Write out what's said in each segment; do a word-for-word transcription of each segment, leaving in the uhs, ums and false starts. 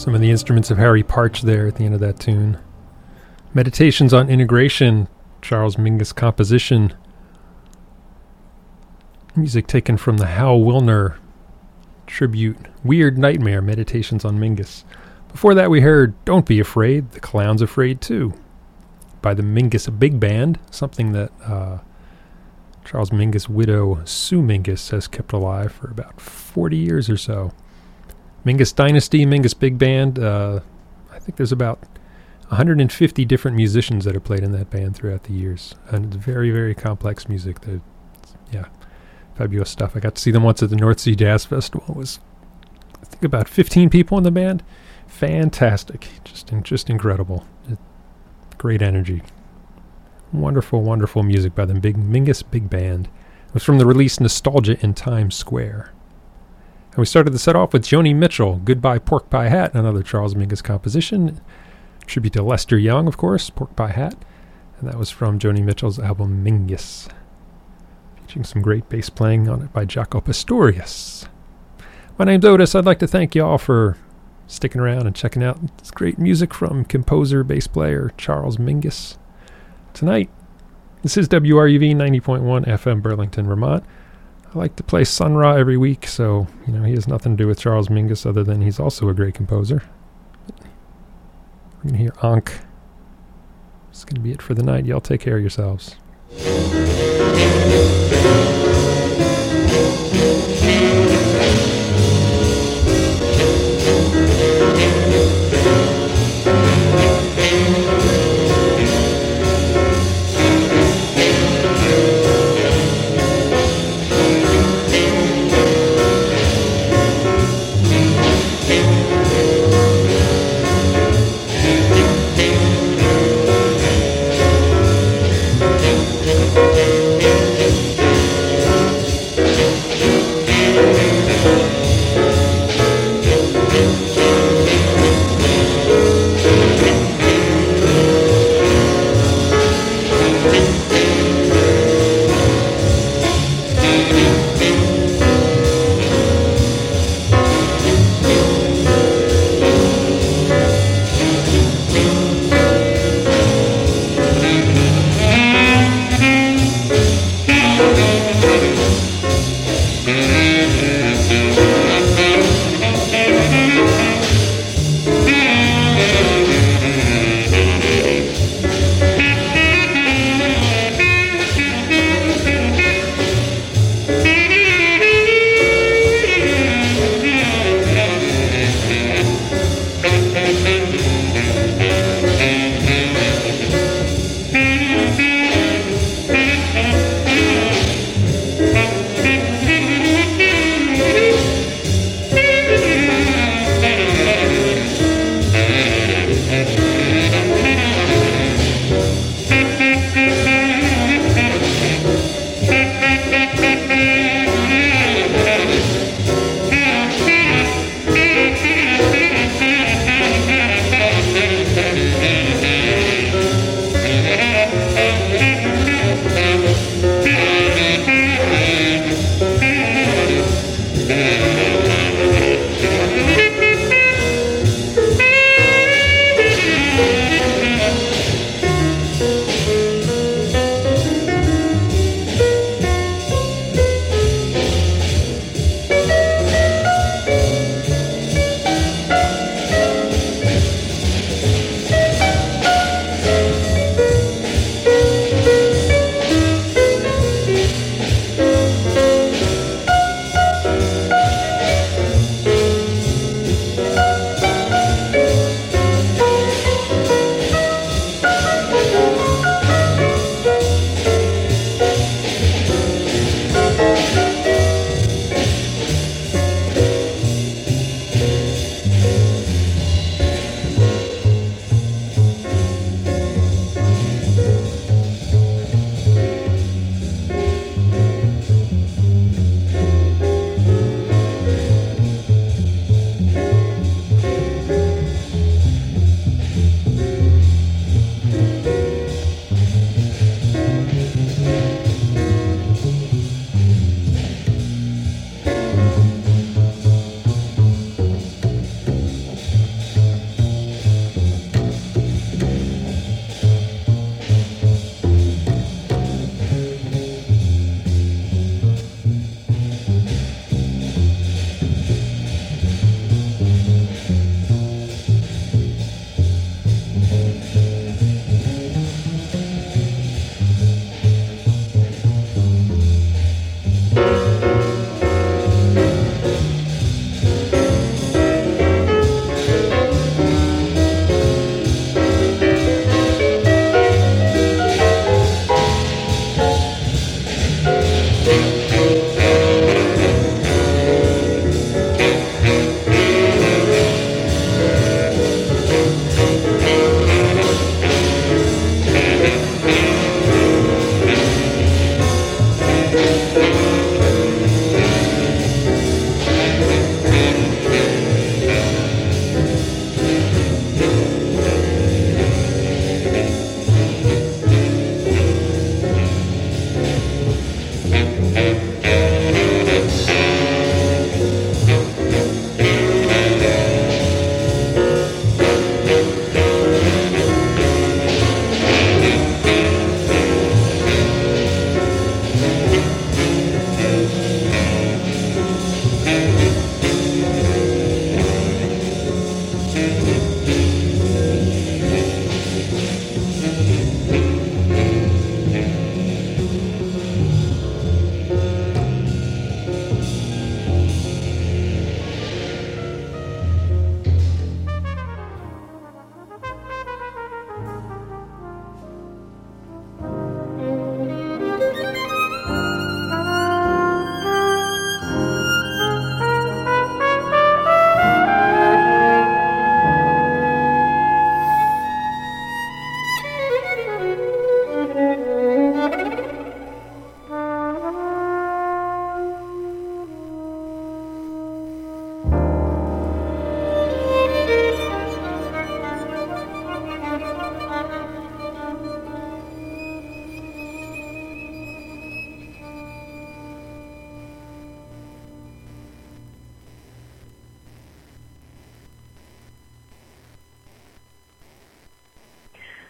Some of the instruments of Harry Partch there at the end of that tune. Meditations on Integration, Charles Mingus composition. Music taken from the Hal Wilner tribute, Weird Nightmare, Meditations on Mingus. Before that we heard Don't Be Afraid, The Clown's Afraid Too, by the Mingus Big Band, something that uh, Charles Mingus' widow Sue Mingus has kept alive for about forty years or so. Mingus Dynasty, Mingus Big Band, uh, I think there's about one hundred fifty different musicians that have played in that band throughout the years. And it's very, very complex music. That, yeah, fabulous stuff. I got to see them once at the North Sea Jazz Festival. It was, I think, about fifteen people in the band. Fantastic. Just, just incredible. It, great energy. Wonderful, wonderful music by the Big Mingus Big Band. It was from the release Nostalgia in Times Square. And we started the set off with Joni Mitchell, Goodbye Pork Pie Hat, another Charles Mingus composition. Tribute to Lester Young, of course, Pork Pie Hat. And that was from Joni Mitchell's album Mingus. Featuring some great bass playing on it by Jaco Pastorius. My name's Otis. I'd like to thank you all for sticking around and checking out this great music from composer, bass player Charles Mingus. Tonight, this is W R U V ninety point one F M Burlington, Vermont. I like to play Sun Ra every week, so, you know, he has nothing to do with Charles Mingus other than he's also a great composer. We're going to hear Ankh. It's going to be it for the night. Y'all take care of yourselves.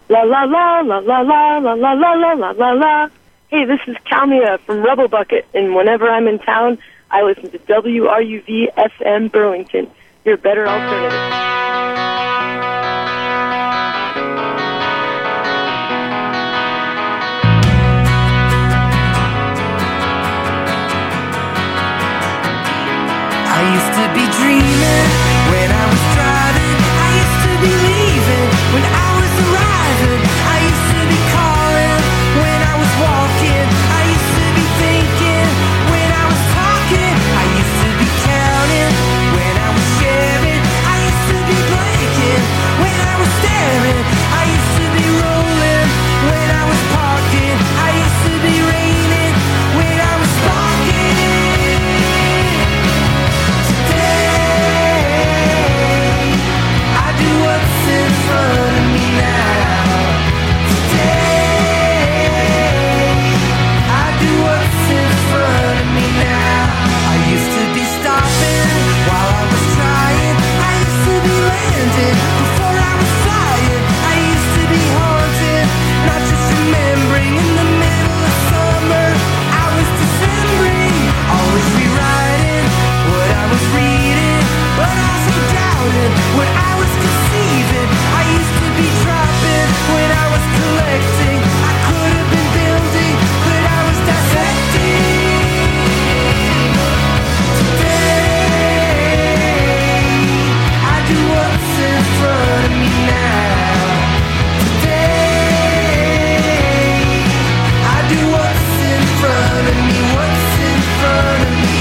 La la la la la la la la la la la la la. Hey, this is Kalmia from Rebel Bucket, and whenever I'm in town, I listen to W R U V F M Burlington, your better alternative. I used to be dreaming when I was driving. I used to be leaving when I was arriving. I used to be calling when I was walking. I used to be thinking when I was talking. I used to be counting when I was sharing. I used to be blinking when I was staring. I used to be rolling when I was parking. I used to be raining when I was sparking. What's in front of me now? Today, I do what's in front of me now. I used to be stopping while I was trying. I used to be landing before I was flying. I used to be haunted, not just remembering. In the middle of summer, I was Decembering, always rewriting what I was reading, but also doubting what I was conceiving. I used to be dropping when I was collecting. I could have been building, but I was dissecting. Today, I do what's in front of me now. Today, I do what's in front of me. What's in front of me?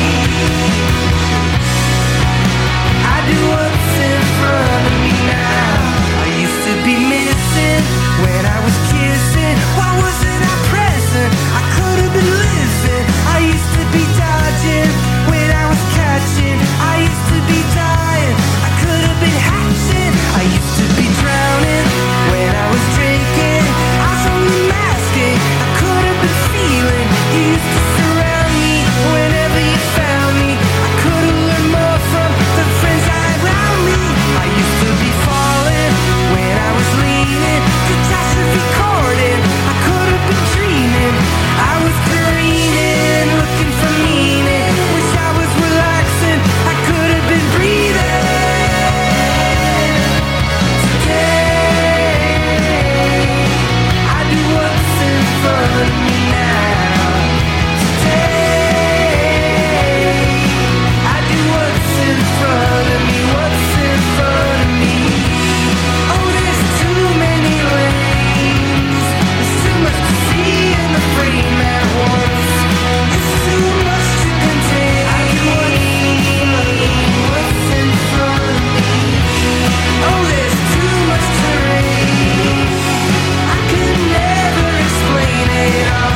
I do what's in front of me now. I used to be missing when I was kissing. Why wasn't I present? I could have been living. I used to be dodging when I was catching. I used to be dying. I could have been hatching. I used to be drowning when I was drinking. I was only masking. I could have been feeling. You used to surround me whenever you found me. I could have learned more from the friends I had around me. I used to be falling when I was leaning. Catastrophe recording. I could have been dreaming. I was careening, looking for meaning. Wish I was relaxing. I could have been breathing. Today, I do what's in front of me now. Today, I do what's in front of me. What's in front of me? Oh, there's too many lanes. There's too much to see in the frame at once. It's too much to contain. I do what's in front of me. Oh, there's too much terrain. I could never explain it all.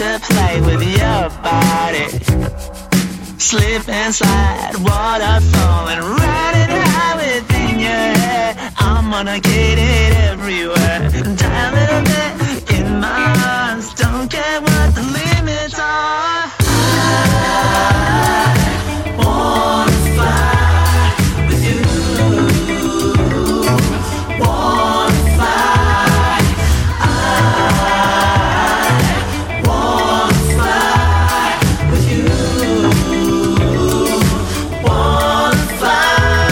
to play with your body. Slip and slide, waterfall and ride it high within your head. I'm gonna get it everywhere. Die a little bit in my arms. Don't care what the limits are. I wanna fly with you. Wanna fly. I wanna fly with you. Wanna fly.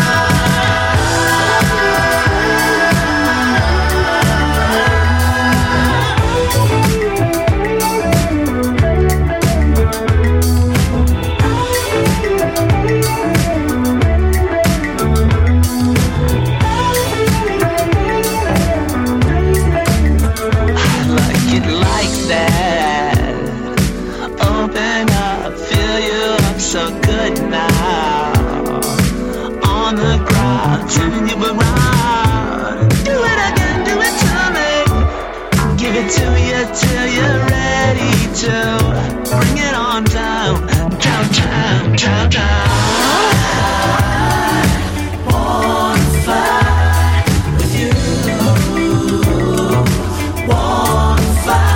So good now. On the ground, turn you around. Do it again, do it to me. Give it to you till you're ready to. Bring it on down, down, down, down, down. I wanna fly with you. Wanna fly.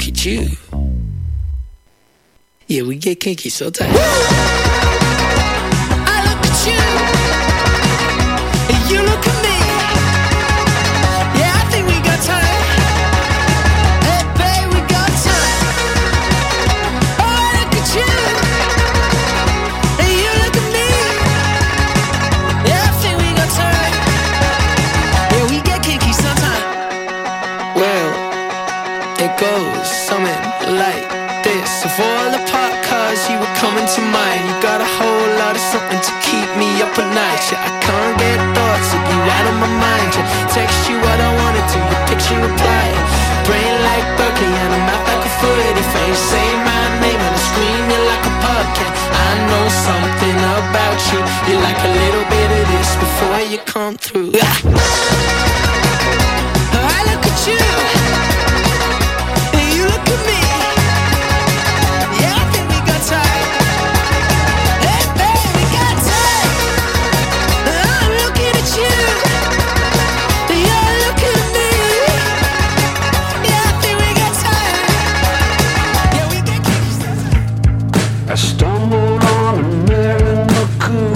look at you. Yeah, we get kinky so tight. I look at you, and you look at me. Yeah, I think we got time. Hey, babe, we got time. Oh, I look at you, and you look at me. Yeah, I think we got time. Yeah, we get kinky sometime. Well, it goes something like this. So fall apart cause you were coming to mind. You got a whole lot of something to keep me up at night. Yeah, I can't get thoughts of you out of my mind. Yeah, text you what I wanted to, your picture reply. Brain like Berkeley and a mouth like a foot. If I ain't say my name and I scream you like a pumpkin, I know something about you. You like a little bit of this before you come through. Ah. I look at you, and you look at me. Yeah, I think we got time. Hey, babe, we got time. I'm looking at you, and you're looking at me. Yeah, I think we got time. Yeah, we got kinky. I stumbled on a miracle.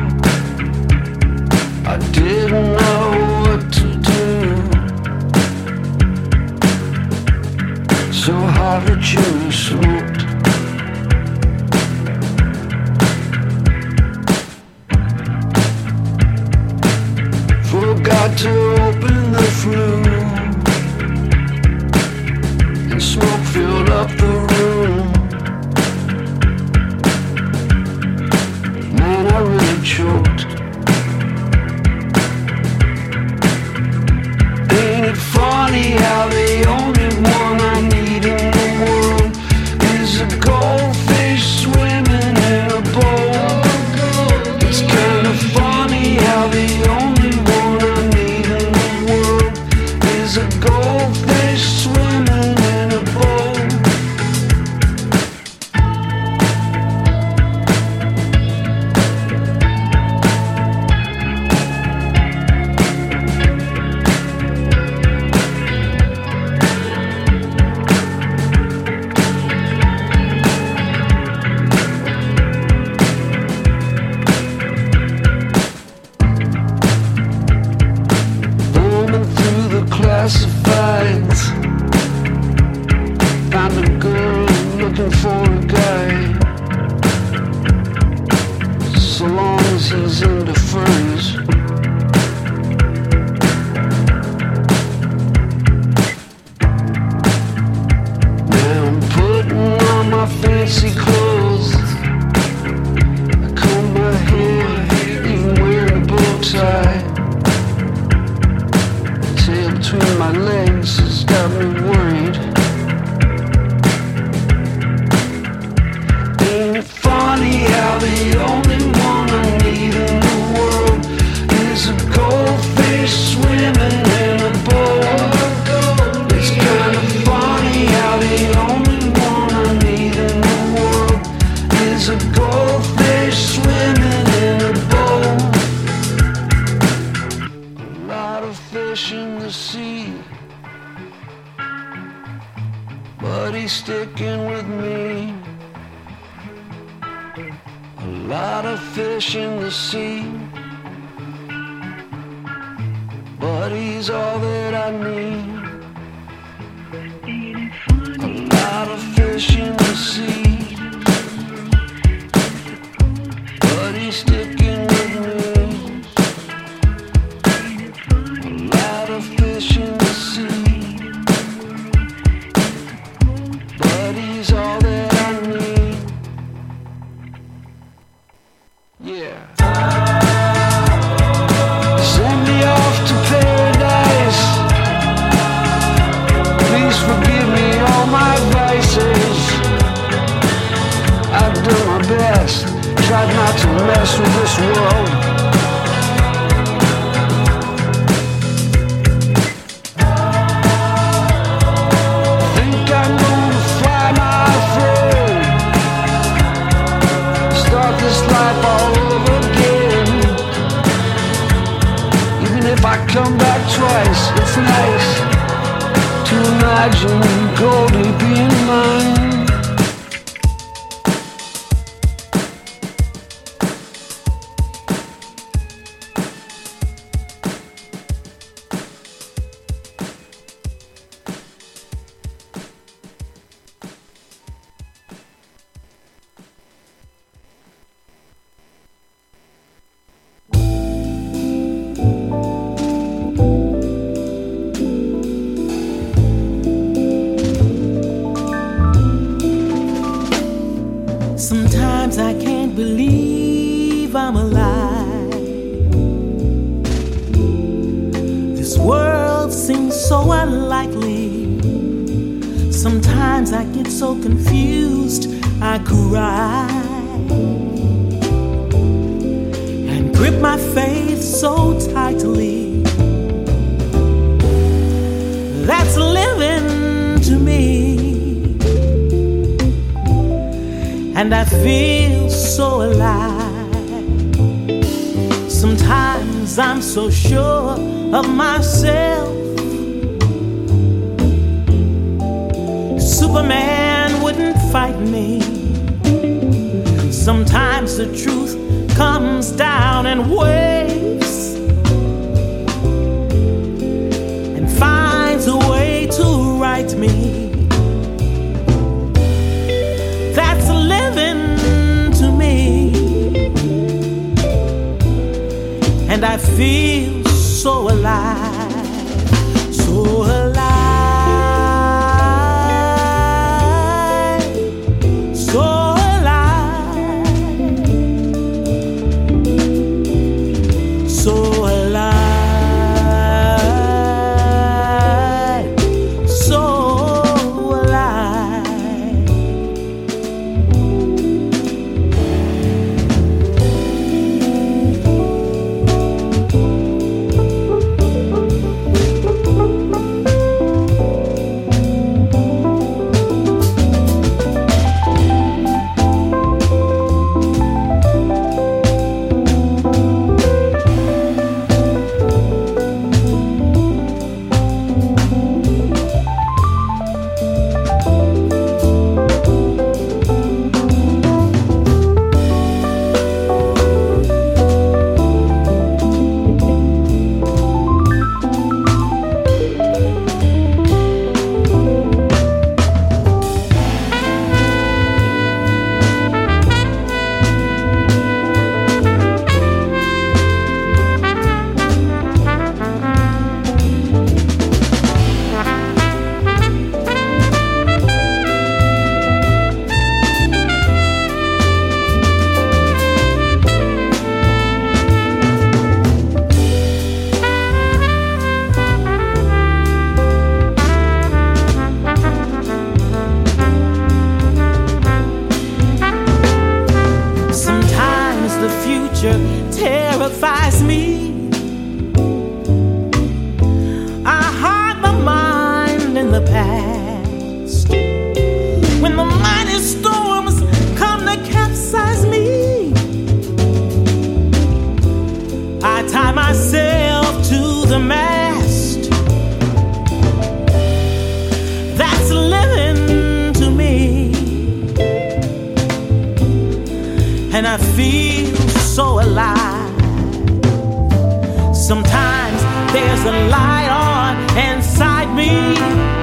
I didn't know what to do. So hard that you smoked. Forgot to open the flue, and smoke filled up the room. Man, I really choked. Ain't it funny how the only one I need in the world is a goldfish swimming in a bowl? It's kind of funny how the only one I need in the world is a goldfish swimming in a bowl. Thumbing through the classifieds, found a girl looking for a guy. So long as he's into furs. Now I'm putting on my fancy clothes. I comb my hair, even wearing a bow tie. Tail between my legs has got me worried. Ain't it funny how the only one I need in the world is a goldfish swimming in a bowl? It's kind of funny how the only one I need in the world is a goldfish swimming in a bowl. A lot of fish in the sea, but he's sticking with me. A lot of fish in the sea, but he's all that I need. A lot of fish in the sea, but he's sticking with me. A lot of fish in the sea, but he's all that I need. Yeah. Send me off to paradise. Please forgive me all my vices. I've done my best, tried not to mess with this world. Think I'm gonna fly my throne, start this life all over again. Even if I come back twice, it's nice to imagine Goldie being Sometimes I can't believe I'm alive. This world seems so unlikely. Sometimes I get so confused I cry and grip my faith so tightly. That's living to me, and I feel so alive. Sometimes I'm so sure of myself. Superman wouldn't fight me. Sometimes the truth comes down in waves and finds a way to right me. That's living to me, and I feel so alive, so alive. Terrifies me. I hide my mind in the past. When the mighty storms come to capsize me, I tie myself to the mast. That's living to me, and I feel so alive. Sometimes there's a light on inside me.